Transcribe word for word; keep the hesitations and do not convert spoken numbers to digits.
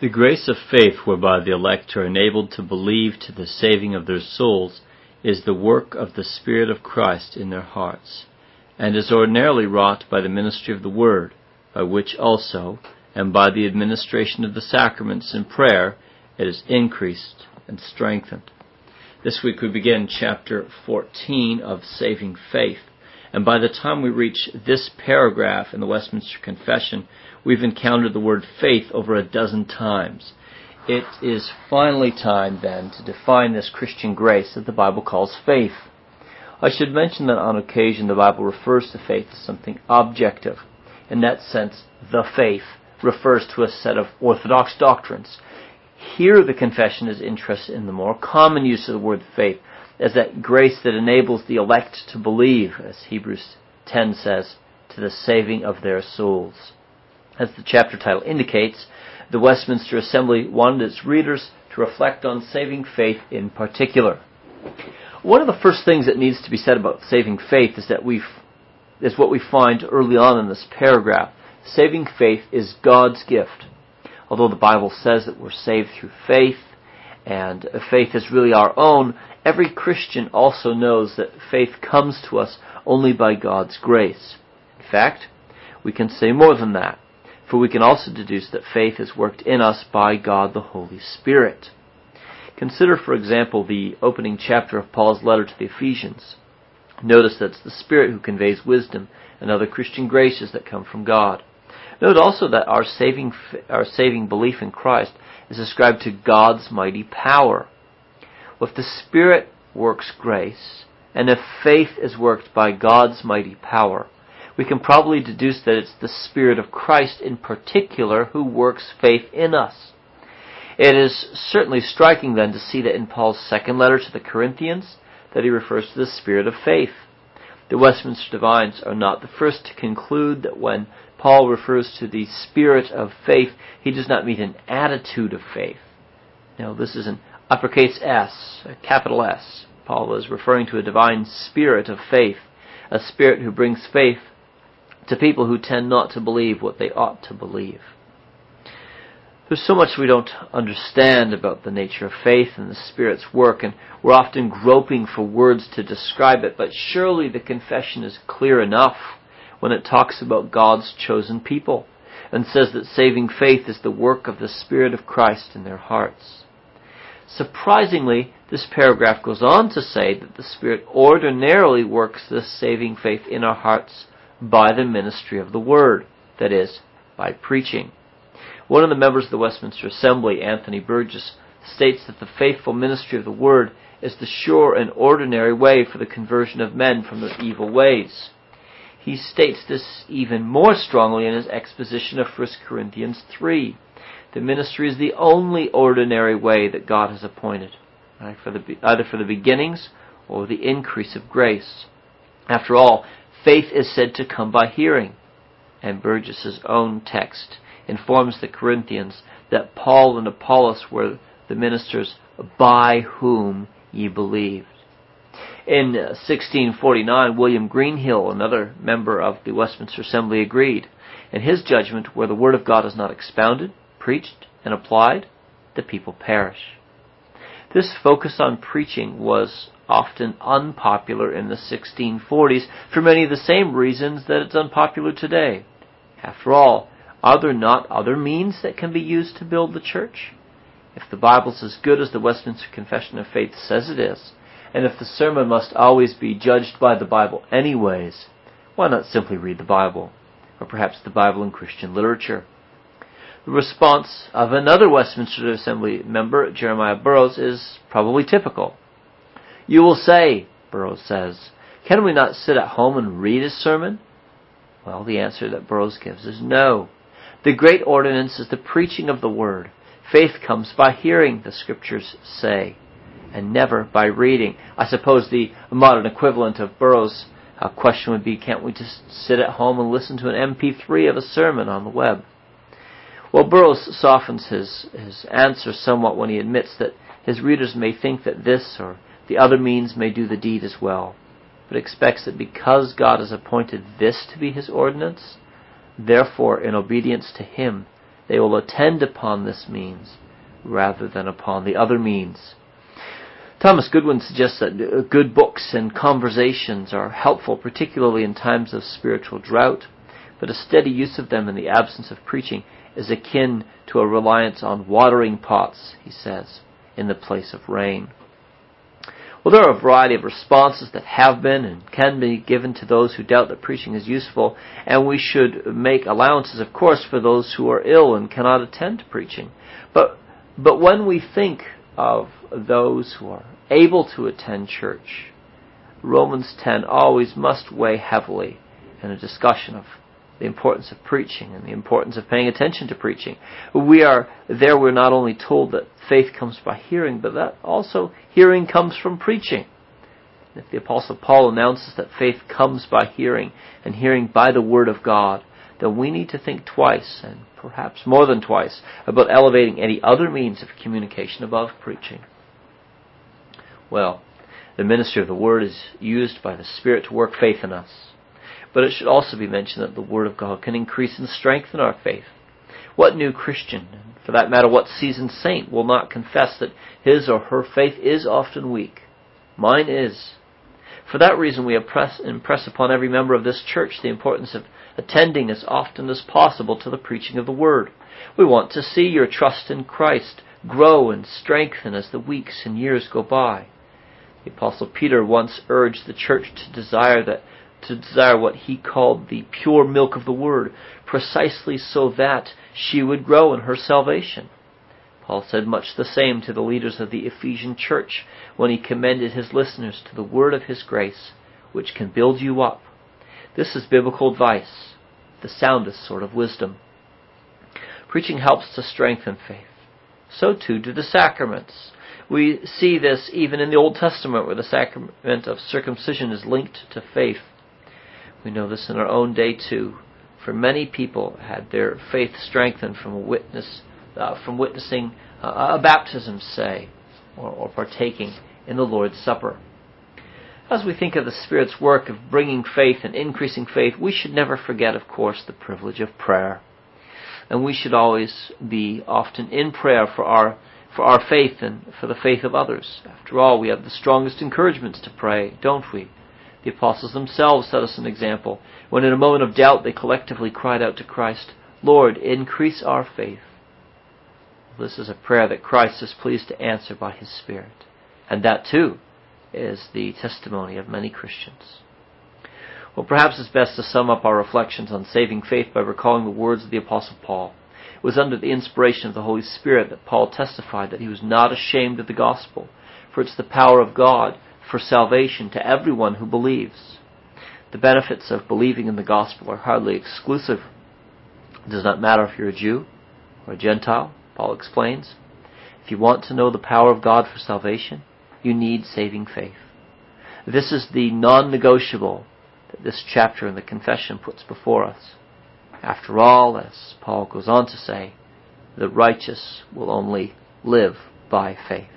The grace of faith whereby the elect are enabled to believe to the saving of their souls is the work of the Spirit of Christ in their hearts, and is ordinarily wrought by the ministry of the Word, by which also, and by the administration of the sacraments and prayer, it is increased and strengthened. This week we begin chapter fourteen of Saving Faith, and by the time we reach this paragraph in the Westminster Confession, we've encountered the word faith over a dozen times. It is finally time, then, to define this Christian grace that the Bible calls faith. I should mention that on occasion the Bible refers to faith as something objective. In that sense, the faith refers to a set of orthodox doctrines. Here the confession is interested in the more common use of the word faith as that grace that enables the elect to believe, as Hebrews ten says, to the saving of their souls. As the chapter title indicates, the Westminster Assembly wanted its readers to reflect on saving faith in particular. One of the first things that needs to be said about saving faith is that we is what we find early on in this paragraph. Saving faith is God's gift. Although the Bible says that we're saved through faith, and faith is really our own, every Christian also knows that faith comes to us only by God's grace. In fact, we can say more than that, for we can also deduce that faith is worked in us by God the Holy Spirit. Consider, for example, the opening chapter of Paul's letter to the Ephesians. Notice that it's the Spirit who conveys wisdom and other Christian graces that come from God. Note also that our saving our saving belief in Christ is ascribed to God's mighty power. Well, if the Spirit works grace, and if faith is worked by God's mighty power, we can probably deduce that it's the Spirit of Christ in particular who works faith in us. It is certainly striking then to see that in Paul's second letter to the Corinthians that he refers to the Spirit of faith. The Westminster Divines are not the first to conclude that when Paul refers to the Spirit of faith, he does not mean an attitude of faith. No, this is an uppercase S, a capital S. Paul is referring to a divine spirit of faith, a spirit who brings faith to people who tend not to believe what they ought to believe. There's so much we don't understand about the nature of faith and the Spirit's work, and we're often groping for words to describe it, but surely the confession is clear enough when it talks about God's chosen people and says that saving faith is the work of the Spirit of Christ in their hearts. Surprisingly, this paragraph goes on to say that the Spirit ordinarily works this saving faith in our hearts by the ministry of the Word, that is, by preaching. One of the members of the Westminster Assembly, Anthony Burgess, states that the faithful ministry of the Word is the sure and ordinary way for the conversion of men from their evil ways. He states this even more strongly in his exposition of First Corinthians three. The ministry is the only ordinary way that God has appointed, right, for the, either for the beginnings or the increase of grace. After all, faith is said to come by hearing, and Burgess's own text informs the Corinthians that Paul and Apollos were the ministers by whom ye believed. In sixteen forty-nine, William Greenhill, another member of the Westminster Assembly, agreed. In his judgment, where the Word of God is not expounded, preached, and applied, the people perish. This focus on preaching was often unpopular in the sixteen forties for many of the same reasons that it's unpopular today. After all, are there not other means that can be used to build the church? If the Bible's as good as the Westminster Confession of Faith says it is, and if the sermon must always be judged by the Bible anyways, why not simply read the Bible, or perhaps the Bible in Christian literature? The response of another Westminster Assembly member, Jeremiah Burroughs, is probably typical. You will say, Burroughs says, can we not sit at home and read a sermon? Well, the answer that Burroughs gives is no. The great ordinance is the preaching of the Word. Faith comes by hearing, the Scriptures say, and never by reading. I suppose the modern equivalent of Burroughs' uh, question would be, can't we just sit at home and listen to an M P three of a sermon on the web? Well, Burroughs softens his, his answer somewhat when he admits that his readers may think that this or the other means may do the deed as well, but expects that because God has appointed this to be His ordinance, therefore in obedience to Him, they will attend upon this means rather than upon the other means. Thomas Goodwin suggests that good books and conversations are helpful, particularly in times of spiritual drought, but a steady use of them in the absence of preaching is akin to a reliance on watering pots, he says, in the place of rain. Well, there are a variety of responses that have been and can be given to those who doubt that preaching is useful, and we should make allowances, of course, for those who are ill and cannot attend to preaching. But, but when we think of those who are able to attend church, Romans ten always must weigh heavily in a discussion of the importance of preaching and the importance of paying attention to preaching. We are there, we're not only told that faith comes by hearing, but that also hearing comes from preaching. If the Apostle Paul announces that faith comes by hearing, and hearing by the Word of God, then we need to think twice, and perhaps more than twice, about elevating any other means of communication above preaching. Well, the ministry of the Word is used by the Spirit to work faith in us. But it should also be mentioned that the Word of God can increase and strengthen our faith. What new Christian, and for that matter what seasoned saint, will not confess that his or her faith is often weak? Mine is. For that reason we impress, impress upon every member of this church the importance of attending as often as possible to the preaching of the Word. We want to see your trust in Christ grow and strengthen as the weeks and years go by. The Apostle Peter once urged the church to desire that to desire what he called the pure milk of the Word, precisely so that she would grow in her salvation. Paul said much the same to the leaders of the Ephesian church when he commended his listeners to the word of his grace, which can build you up. This is biblical advice, the soundest sort of wisdom. Preaching helps to strengthen faith. So too do the sacraments. We see this even in the Old Testament, where the sacrament of circumcision is linked to faith. We know this in our own day too, for many people had their faith strengthened from a witness, uh, from witnessing uh, a baptism, say, or, or partaking in the Lord's Supper. As we think of the Spirit's work of bringing faith and increasing faith, we should never forget, of course, the privilege of prayer. And we should always be often in prayer for our for our faith and for the faith of others. After all, we have the strongest encouragements to pray, don't we? The apostles themselves set us an example, when in a moment of doubt they collectively cried out to Christ, "Lord, increase our faith." This is a prayer that Christ is pleased to answer by His Spirit. And that too is the testimony of many Christians. Well, perhaps it's best to sum up our reflections on saving faith by recalling the words of the Apostle Paul. It was under the inspiration of the Holy Spirit that Paul testified that he was not ashamed of the gospel, for it's the power of God for salvation to everyone who believes. The benefits of believing in the gospel are hardly exclusive. It does not matter if you're a Jew or a Gentile, Paul explains. If you want to know the power of God for salvation, you need saving faith. This is the non-negotiable that this chapter in the Confession puts before us. After all, as Paul goes on to say, the righteous will only live by faith.